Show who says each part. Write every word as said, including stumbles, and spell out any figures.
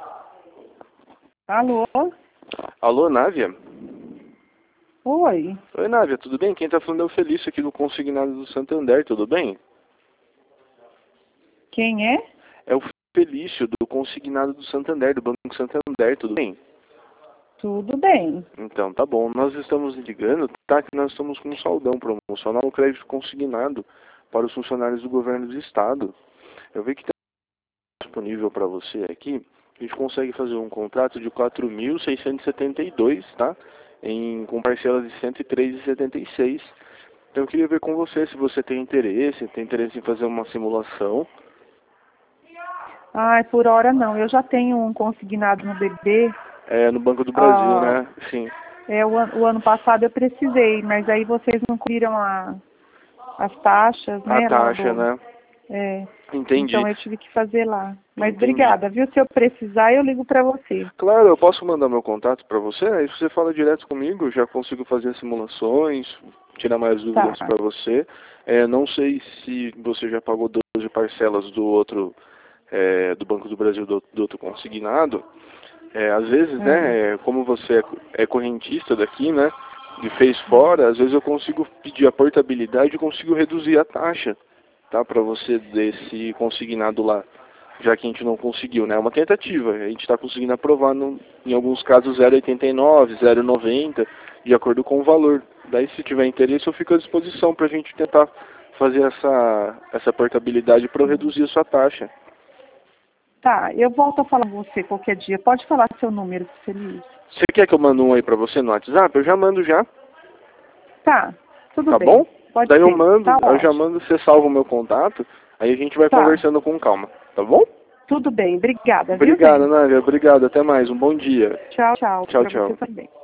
Speaker 1: Alô?
Speaker 2: Alô, Návia?
Speaker 1: Oi.
Speaker 2: Oi, Návia, tudo bem? Quem tá falando é o Felício aqui do Consignado do Santander, tudo bem?
Speaker 1: Quem é?
Speaker 2: É o Felício do Consignado do Santander, do Banco Santander, tudo bem?
Speaker 1: Tudo bem.
Speaker 2: Então, tá bom. Nós estamos ligando, tá? Que nós estamos com um saldão promocional, um crédito consignado para os funcionários do governo do estado. Eu vi que está disponível para você aqui. A gente consegue fazer um contrato de quatro mil seiscentos e setenta e dois, tá? Em, com parcelas de cento e três reais e setenta e seis centavos. Então eu queria ver com você se você tem interesse, tem interesse em fazer uma simulação.
Speaker 1: Ai, por hora não. Eu já tenho um consignado no B B.
Speaker 2: É, no Banco do Brasil,
Speaker 1: Ah,
Speaker 2: né? Sim.
Speaker 1: é, o, an- o ano passado eu precisei, mas aí vocês não cobriram a, as taxas,
Speaker 2: A
Speaker 1: né, lá
Speaker 2: taxa,
Speaker 1: do...
Speaker 2: né?
Speaker 1: É,
Speaker 2: Entendi.
Speaker 1: então eu tive que fazer lá. Mas
Speaker 2: Entendi.
Speaker 1: obrigada, viu? Se eu precisar, eu ligo pra você.
Speaker 2: Claro, eu posso mandar meu contato para você, aí você fala direto comigo, eu já consigo fazer simulações, tirar mais
Speaker 1: Tá.
Speaker 2: dúvidas para você. É, não sei se você já pagou doze parcelas do outro, é, do Banco do Brasil, do, do outro consignado. É, às vezes,
Speaker 1: Hum.
Speaker 2: né, é, como você é, co- é correntista daqui, né, e fez fora, às vezes eu consigo pedir a portabilidade e consigo reduzir a taxa, tá, para você desse consignado lá, já que a gente não conseguiu, né? É uma tentativa. A gente está conseguindo aprovar, no, em alguns casos, zero vírgula oitenta e nove, zero vírgula noventa, de acordo com o valor. Daí, se tiver interesse, eu fico à disposição para a gente tentar fazer essa, essa portabilidade para reduzir a sua taxa.
Speaker 1: Tá, eu volto a falar com você qualquer dia. Pode falar seu número, feliz.
Speaker 2: Você quer que eu mande um aí para você no WhatsApp? Eu já mando já,
Speaker 1: Tá, tudo
Speaker 2: tá
Speaker 1: bem.
Speaker 2: bom?
Speaker 1: Pode
Speaker 2: Daí eu
Speaker 1: ser.
Speaker 2: mando,
Speaker 1: Tá
Speaker 2: eu já
Speaker 1: ótimo.
Speaker 2: mando, você salva o meu contato, aí a gente vai
Speaker 1: Tá,
Speaker 2: conversando com calma, tá bom?
Speaker 1: tudo bem. Obrigada, viu,
Speaker 2: Obrigado,
Speaker 1: bem?
Speaker 2: Nádia. Obrigado. Até mais. Um bom dia.
Speaker 1: Tchau, tchau.
Speaker 2: Tchau,
Speaker 1: Pra você
Speaker 2: tchau.
Speaker 1: também.